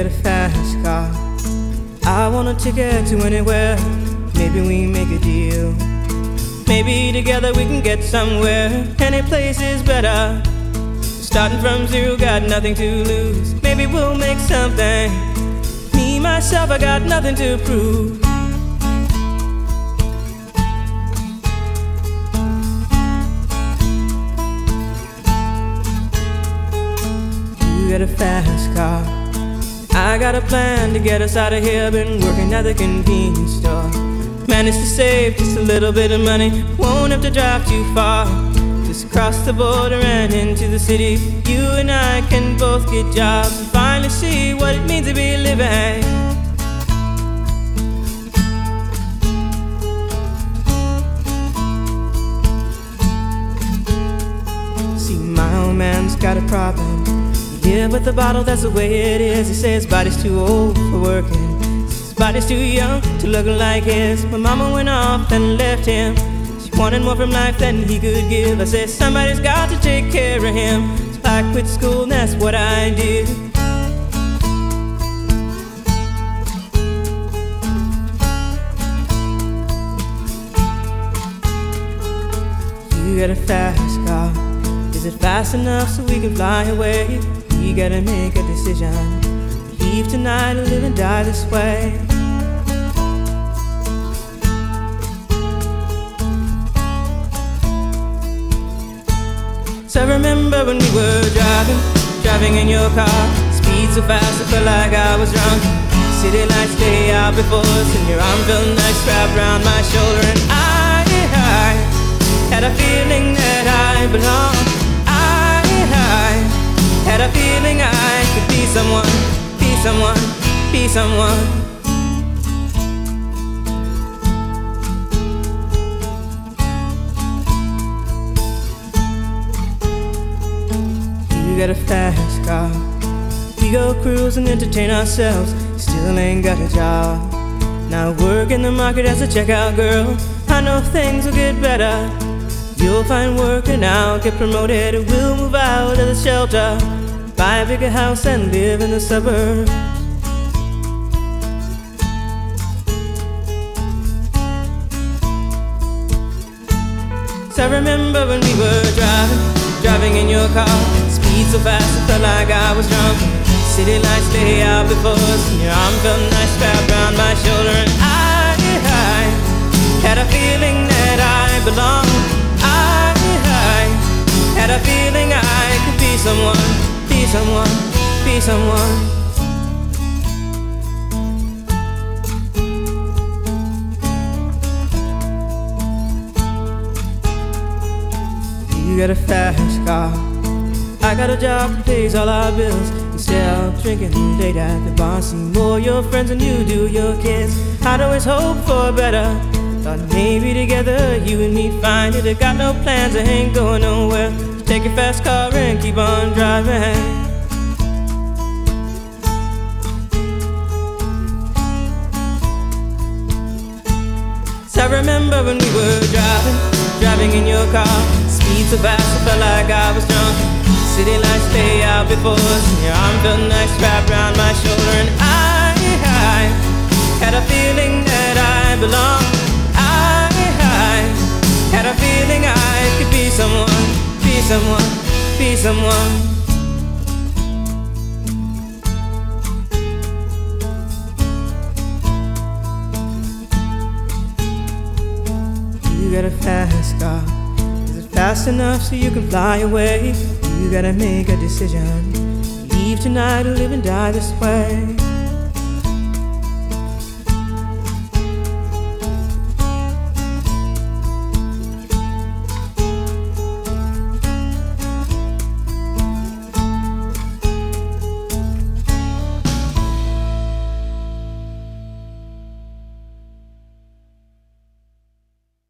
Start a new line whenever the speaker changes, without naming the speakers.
get a fast car. I want a ticket to anywhere. Maybe we make a deal. Maybe together we can get somewhere. Any place is better. Starting from zero, got nothing to lose. Maybe we'll make something. Me, myself, I got nothing to prove. You got a fast car. I got a plan to get us out of here. Been working at the convenience store. Managed to save just a little bit of money. Won't have to drive too far. Just across the border and into the city. You and I can both get jobs and finally see what it means to be living. See, my old man's got a problem. Yeah, but the bottle, that's the way it is. He says his body's too old for working. His body's too young to look like his. My mama went off and left him. She wanted more from life than he could give. I said somebody's got to take care of him. So I quit school and that's what I did. You got a fast car. Is it fast enough so we can fly away? We gotta make a decision. Leave tonight or live and die this way. So I remember when we were driving in your car. Speed so fast I felt like I was drunk. City lights lay out before us, and your arm felt nice wrapped around my shoulder. And I had a feeling that I belonged. I had a feeling I could be someone, be someone, be someone. You got a fast car. We go cruise and entertain ourselves. Still ain't got a job. Now work in the market as a checkout girl. I know things will get better. You'll find work and I'll get promoted. We'll move out of the shelter, buy a bigger house and live in the suburbs. So I remember when we were driving in your car. Speed so fast I felt like I was drunk. City lights lay out before us, and your arm felt nice wrapped around my shoulder. And I had a feeling that I belonged. I had a feeling I could be someone, be someone, be someone. You got a fast car. I got a job that pays all our bills. Instead of drinking late at the bar, see more your friends than you do your kids. I'd always hope for better. Thought maybe together you and me find it. I got no plans, I ain't going nowhere. So take your fast car and keep on driving. So I remember when we were driving in your car. Speed so fast I felt like I was drunk. City lights lay out before us, and your arm felt nice wrapped around my shoulder. And I had a feeling that I belonged. I had a feeling I could be someone, be someone, be someone. You got a fast car. Is it fast enough so you can fly away? You gotta make a decision. Leave tonight or live and die this way.